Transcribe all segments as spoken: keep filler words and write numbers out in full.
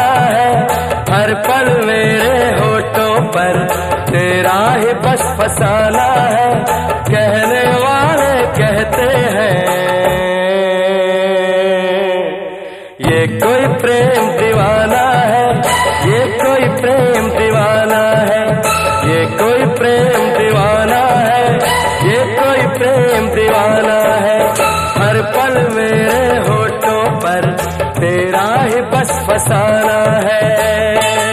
है। हर पल मेरे होठों पर तेरा ही बस फसाना है। कहने वाले कहते हैं ये कोई प्रेम दीवाना है, ये कोई प्रेम दीवाना है, ये कोई प्रेम दीवाना है, ये कोई प्रेम दीवाना है। हर पल मेरे होठों पर तेरा ही बस फसाना है।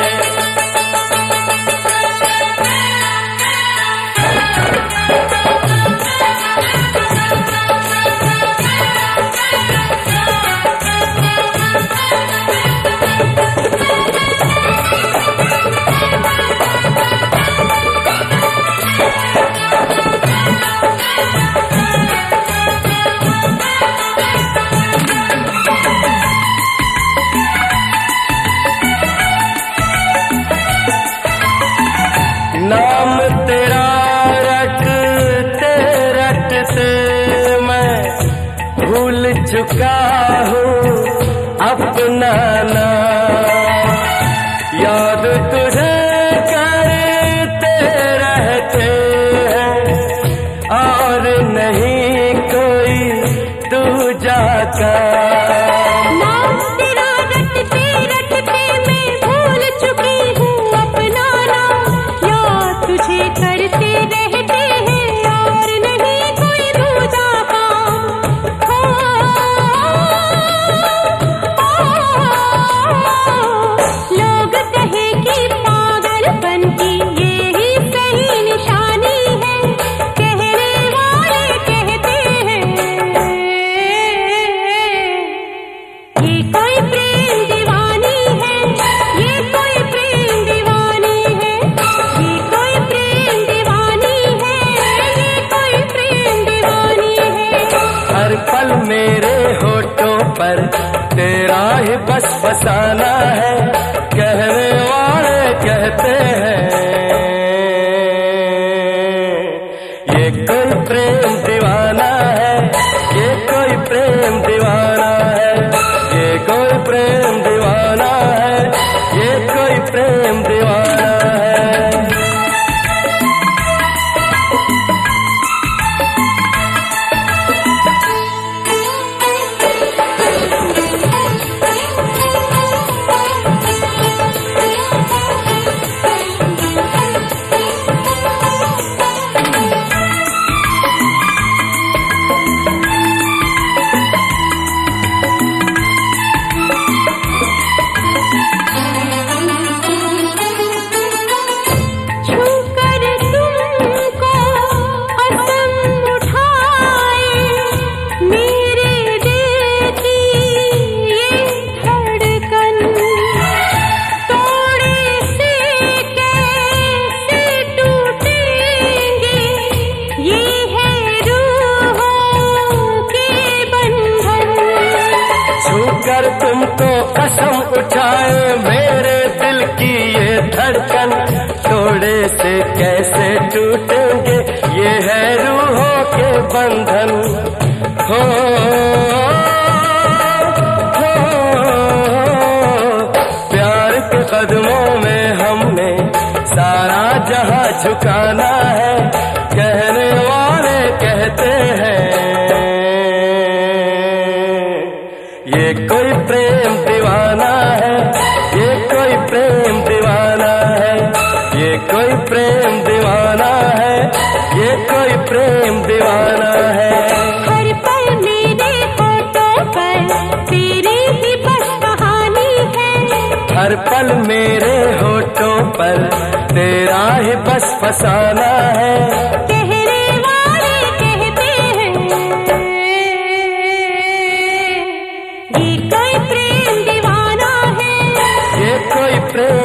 नाम तेरा रटते रटते मैं भूल चुका हूँ अपना नाम। याद तुझे करते रहते हैं और नहीं कोई दूजा का। हर पल मेरे होठों पर तेरा ही बस फसाना है। कहने वाले कहते हैं ये कोई प्रेम दीवाना है, ये कोई प्रेम दीवाना है, ये कोई प्रेम दीवाना है, ये कोई प्रेम दीवाना है। कर तुमको कसम उठाए मेरे दिल की ये धड़कन, थोड़े से कैसे टूटेंगे ये है रूहों के बंधन। हो, हो, प्यार के कदमों में हमने सारा जहां झुकाना है। कहने वाले कहते हैं ये कोई प्रेम दीवाना है, ये कोई प्रेम दीवाना है, ये कोई प्रेम दीवाना है, ये कोई प्रेम दीवाना है। हर पल मेरे होठों पर तेरी ही बस कहानी है। हर पल मेरे होठों पर तेरा ही बस फसाना है। कहने वाले कहते हैं ये कोई प्रेम दीवाना है, ये कोई प्रेम